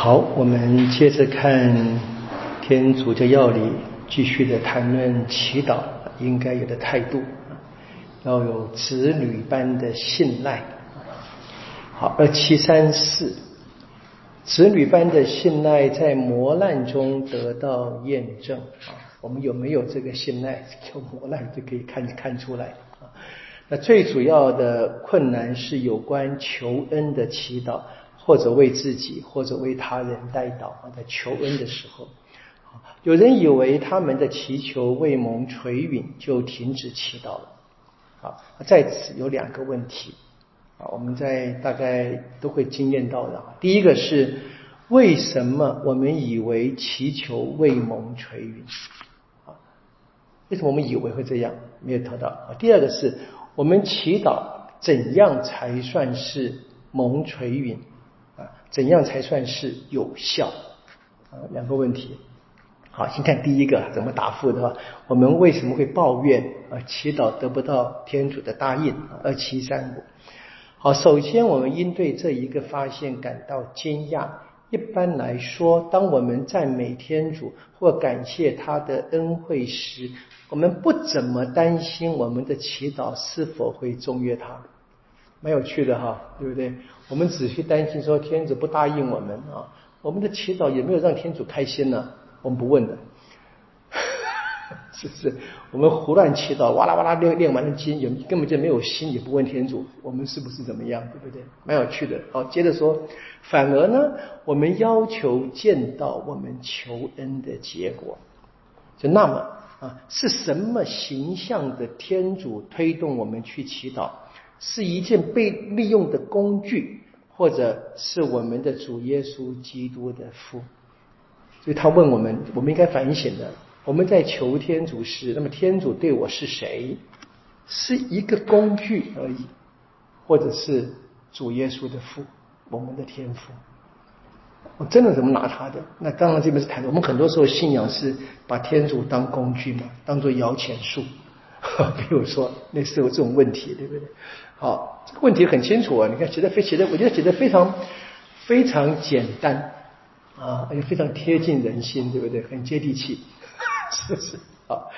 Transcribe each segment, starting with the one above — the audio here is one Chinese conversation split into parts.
好，我们接着看天主教要理，继续的谈论祈祷应该有的态度，要有子女般的信赖。好，2734，子女般的信赖在磨难中得到验证我们有没有这个信赖，有磨难就可以看出来那最主要的困难是有关求恩的祈祷，或者为自己或者为他人代祷在求恩的时候，有人以为他们的祈求未蒙垂允就停止祈祷了在此有两个问题我们在大概都会经验到的第一个是为什么我们以为祈求未蒙垂允为什么我们以为会这样没有得到第二个是我们祈祷怎样才算是蒙垂允怎样才算是有效两个问题好，先看第一个怎么答复的话，我们为什么会抱怨祈祷得不到天主的答应2735好，首先我们应对这一个发现感到惊讶。一般来说，当我们赞美天主或感谢他的恩惠时，我们不怎么担心我们的祈祷是否会中悦他。蛮有趣的对不对？我们只去担心说天主不答应我们我们的祈祷也没有让天主开心呢我们不问的是不是？我们胡乱祈祷，哇啦哇啦念完了经，根本就没有心，也不问天主，我们是不是怎么样，对不对？蛮有趣的。好，接着说，反而呢，我们要求见到我们求恩的结果。就那么是什么形象的天主推动我们去祈祷？是一件被利用的工具，或者是我们的主耶稣基督的父？所以他问我们，我们应该反省的。我们在求天主时，那么天主对我是谁？是一个工具而已，或者是主耶稣的父，我们的天父。我真的怎么拿他的？那当然这边是谈的，我们很多时候信仰是把天主当工具嘛，当作摇钱树。比如说类似有这种问题，对不对？好，这个问题很清楚你看写的，我觉得写的非常非常简单而且非常贴近人心，对不对？很接地气。是不是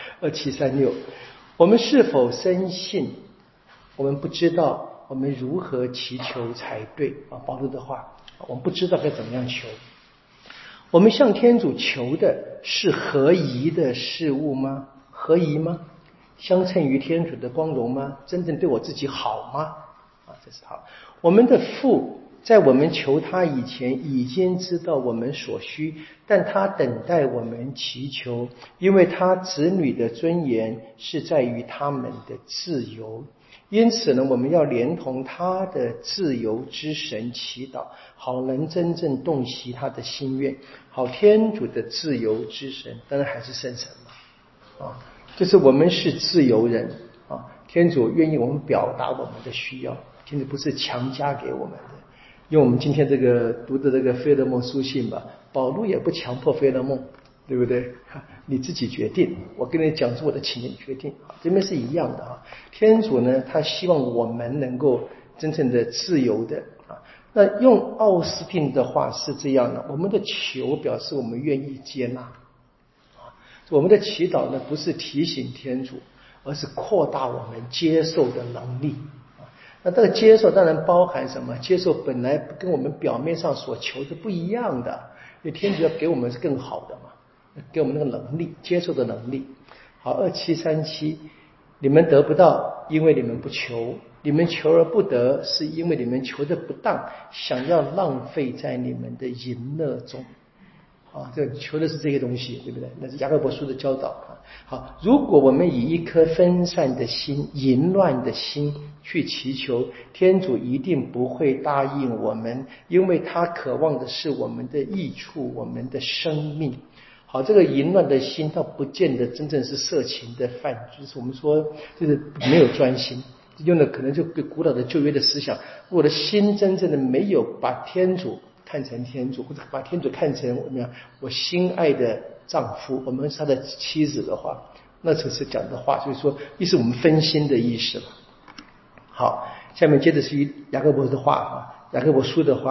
？2736，我们是否深信？我们不知道我们如何祈求才对保罗的话，我们不知道该怎么样求。我们向天主求的是合宜的事物吗？合宜吗？相称于天主的光荣吗？真正对我自己好吗？这是好。我们的父在我们求他以前已经知道我们所需，但他等待我们祈求，因为他子女的尊严是在于他们的自由。因此呢，我们要连同他的自由之神祈祷，好能真正洞悉他的心愿。好，天主的自由之神当然还是圣神嘛就是我们是自由人天主愿意我们表达我们的需要，天主不是强加给我们的。因为我们今天这个读的这个菲勒梦书信吧，保禄也不强迫菲勒梦，对不对？你自己决定，我跟你讲出我的情愿决定这边是一样的天主呢，他希望我们能够真正的自由的那用奥斯定的话是这样的，我们的求表示我们愿意接纳我们的祈祷呢，不是提醒天主，而是扩大我们接受的能力那这个接受当然包含什么？接受本来跟我们表面上所求的不一样的，因为天主要给我们是更好的嘛，给我们那个能力，接受的能力。好，2737，你们得不到，因为你们不求；你们求而不得，是因为你们求的不当，想要浪费在你们的淫乐中。这求的是这些东西，对不对？那是雅各伯书的教导好，如果我们以一颗分散的心、淫乱的心去祈求，天主一定不会答应我们，因为他渴望的是我们的益处，我们的生命。好，这个淫乱的心倒不见得真正是色情的犯，就是我们说就是没有专心，用的可能就古老的旧约的思想，我的心真正的没有把天主看成天主，或者把天主看成我心爱的丈夫，我们是他的妻子的话，那只是讲的话，就是说意思我们分心的意思了。好，下面接着是雅各伯的话雅各伯书的话，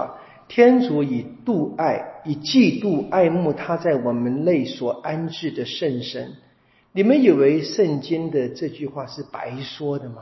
天主以妒爱，以嫉妒爱慕他在我们内所安置的圣神。你们以为圣经的这句话是白说的吗？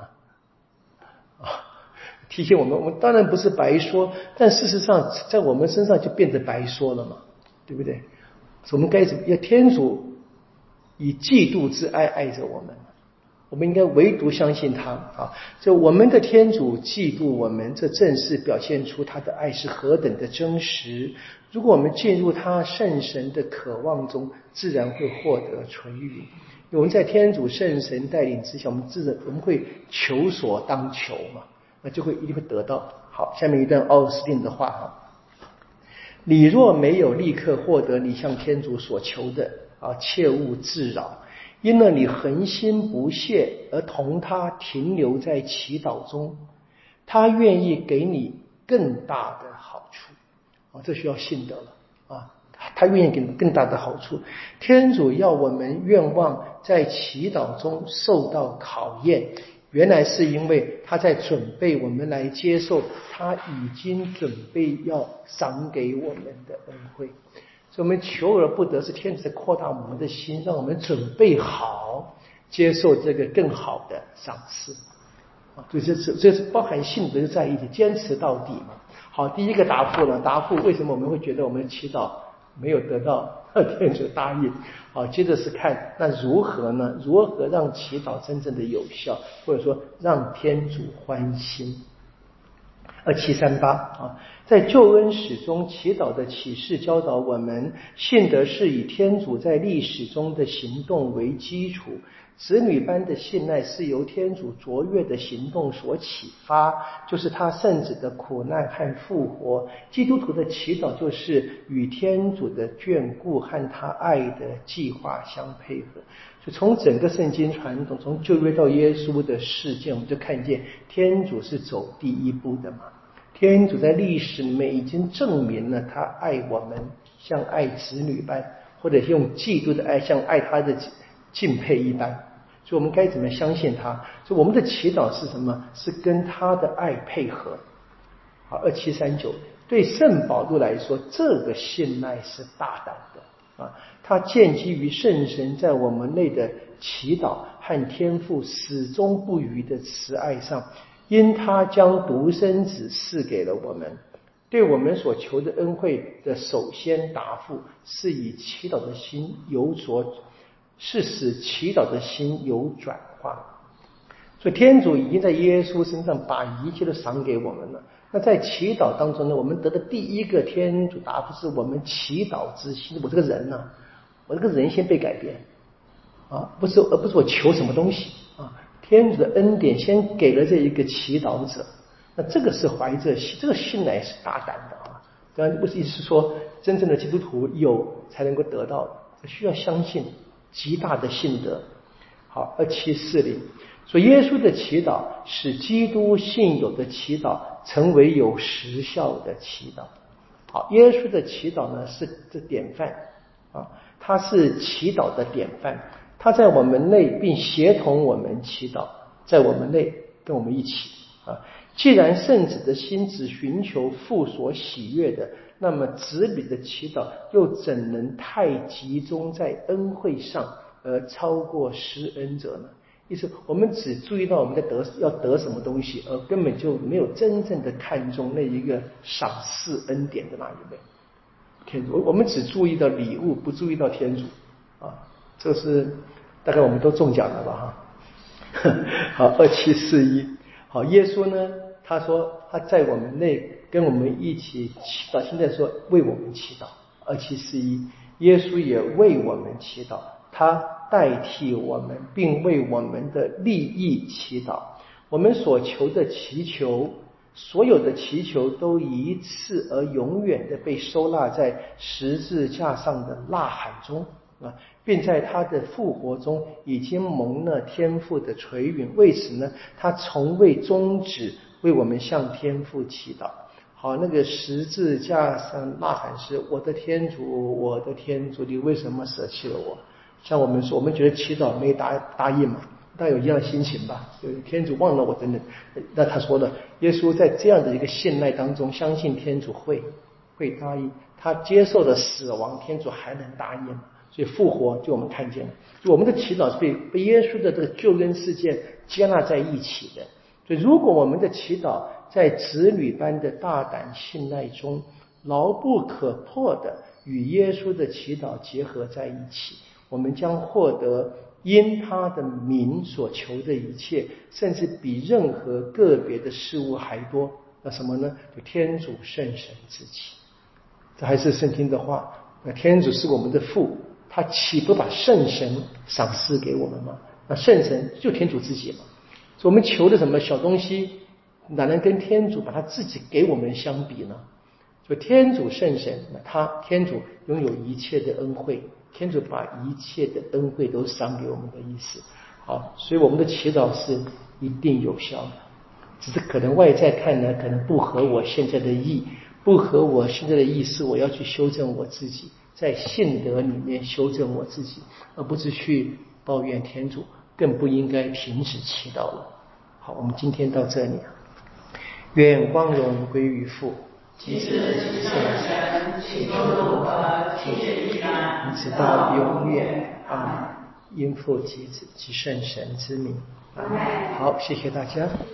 提醒我们当然不是白说，但事实上在我们身上就变得白说了嘛，对不对？我们该怎么要天主以嫉妒之爱爱着我们，我们应该唯独相信他啊！就我们的天主嫉妒我们，这正是表现出他的爱是何等的真实。如果我们进入他圣神的渴望中，自然会获得纯欲。我们在天主圣神带领之下，我们会求所当求嘛，那就会一定会得到。好，下面一段奥斯定的话哈：你若没有立刻获得你向天主所求的切勿自扰，因了你恒心不懈而同他停留在祈祷中，他愿意给你更大的好处这需要信德了他愿意给你更大的好处。天主要我们愿望在祈祷中受到考验，原来是因为他在准备我们来接受他已经准备要赏给我们的恩惠。所以我们求而不得，是天主在扩大我们的心，让我们准备好接受这个更好的赏赐所以这是包含信德在一起，坚持到底嘛。好，第一个答复了，答复为什么我们会觉得我们的祈祷没有得到天主答应。好，接着是看那如何呢？如何让祈祷真正的有效，或者说让天主欢心。2738在救恩史中，祈祷的启示教导我们，信德是以天主在历史中的行动为基础，子女般的信赖是由天主卓越的行动所启发，就是他圣子的苦难和复活。基督徒的祈祷就是与天主的眷顾和他爱的计划相配合。就从整个圣经传统，从旧约到耶稣的事件，我们就看见天主是走第一步的嘛。天主在历史里面已经证明了他爱我们像爱子女般，或者用嫉妒的爱像爱他的敬佩一般。所以我们该怎么相信他？所以我们的祈祷是什么？是跟他的爱配合。好，2739对圣保禄来说，这个信赖是大胆的他建基于圣神在我们内的祈祷和天父始终不渝的慈爱上，因他将独生子赐给了我们，对我们所求的恩惠的首先答复是以祈祷的心是使祈祷的心有转化。所以天主已经在耶稣身上把一切都赏给我们了。那在祈祷当中呢，我们得的第一个天主答复是我们祈祷之心。我这个人呢，我这个人先被改变而不是我求什么东西天主的恩典先给了这一个祈祷者，那这个是怀着这个信赖是大胆的当然不是意思是说真正的基督徒有才能够得到的，需要相信极大的信德。好，2740说耶稣的祈祷使基督信有的祈祷成为有实效的祈祷。好，耶稣的祈祷呢是这典范他是祈祷的典范，他在我们内并协同我们祈祷，在我们内跟我们一起既然圣子的心只寻求父所喜悦的，那么子女的祈祷又怎能太集中在恩惠上而超过施恩者呢？意思我们只注意到我们要得什么东西，而根本就没有真正的看重那一个赏赐恩典的那一位天主。我们只注意到礼物，不注意到天主这是大概我们都中奖了吧好，2741好，耶稣呢他说他在我们内跟我们一起祈祷，现在说为我们祈祷。2741耶稣也为我们祈祷，他代替我们并为我们的利益祈祷。我们所求的祈求，所有的祈求都一次而永远的被收纳在十字架上的呐喊中并在他的复活中已经蒙了天父的垂允。为此呢，他从未终止为我们向天父祈祷。好，那个十字架上呐喊是我的天主，我的天主，你为什么舍弃了我？像我们说，我们觉得祈祷没答应嘛，大家有一样的心情吧？天主忘了我等等。那他说了，耶稣在这样的一个信赖当中，相信天主会会答应。他接受的死亡，天主还能答应吗？所以复活就我们看见了，就我们的祈祷是被耶稣的这个救恩事件接纳在一起的。所以如果我们的祈祷在子女般的大胆信赖中，牢不可破的与耶稣的祈祷结合在一起，我们将获得因他的名所求的一切，甚至比任何个别的事物还多。那什么呢？就天主圣神之己。这还是圣经的话，那天主是我们的父，他岂不把圣神赏赐给我们吗？那圣神就天主自己嘛。所以我们求的什么小东西，哪能跟天主把他自己给我们相比呢？就天主圣神，那天主拥有一切的恩惠，天主把一切的恩惠都赏给我们的意思。好，所以我们的祈祷是一定有效的，只是可能外在看呢，可能不合我现在的意，不合我现在的意思，我要去修正我自己，在信德里面修正我自己，而不是去抱怨天主，更不应该停止祈祷了。好，我们今天到这里，愿光荣归于父， 其次即圣神，起初如何，今日依然， 直到永远。阿们。因父及子及圣神之名。阿们。好，谢谢大家。